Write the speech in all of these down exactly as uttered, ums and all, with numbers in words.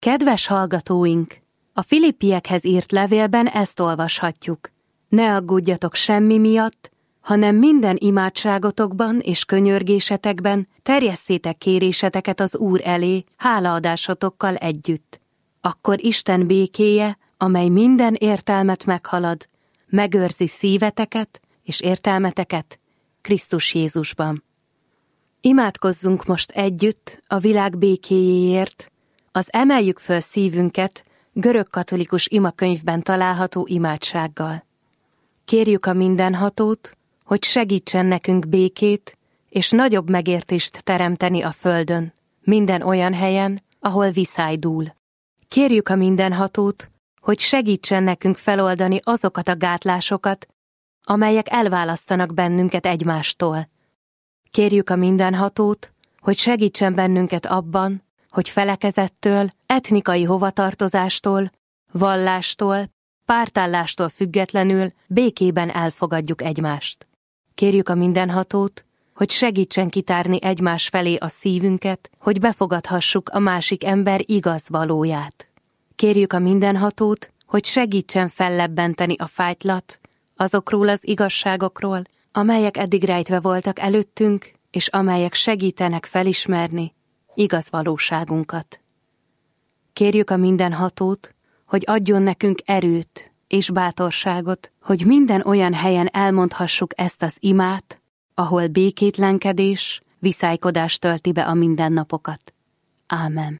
Kedves hallgatóink! A Filippiekhez írt levélben ezt olvashatjuk. Ne aggódjatok semmi miatt, hanem minden imádságotokban és könyörgésetekben terjesszétek kéréseteket az Úr elé, hálaadásotokkal együtt. Akkor Isten békéje, amely minden értelmet meghalad, megőrzi szíveteket és értelmeteket Krisztus Jézusban. Imádkozzunk most együtt a világ békéjéért, az Emeljük föl szívünket görögkatolikus imakönyvben található imádsággal. Kérjük a Mindenhatót, hogy segítsen nekünk békét és nagyobb megértést teremteni a földön, minden olyan helyen, ahol viszály dúl. Kérjük a Mindenhatót, hogy segítsen nekünk feloldani azokat a gátlásokat, amelyek elválasztanak bennünket egymástól. Kérjük a Mindenhatót, hogy segítsen bennünket abban, hogy felekezettől, etnikai hovatartozástól, vallástól, pártállástól függetlenül békében elfogadjuk egymást. Kérjük a Mindenhatót, hogy segítsen kitárni egymás felé a szívünket, hogy befogadhassuk a másik ember igaz valóját. Kérjük a Mindenhatót, hogy segítsen fellebbenteni a fájtlat azokról az igazságokról, amelyek eddig rejtve voltak előttünk, és amelyek segítenek felismerni igaz valóságunkat. Kérjük a Mindenhatót, hogy adjon nekünk erőt és bátorságot, hogy minden olyan helyen elmondhassuk ezt az imát, ahol békétlenkedés, viszálykodás tölti be a mindennapokat. Ámen.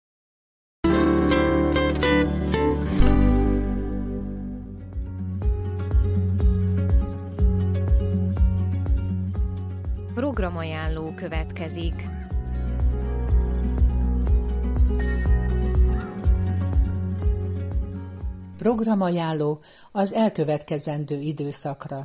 Programajánló következik. Programajánló az elkövetkezendő időszakra.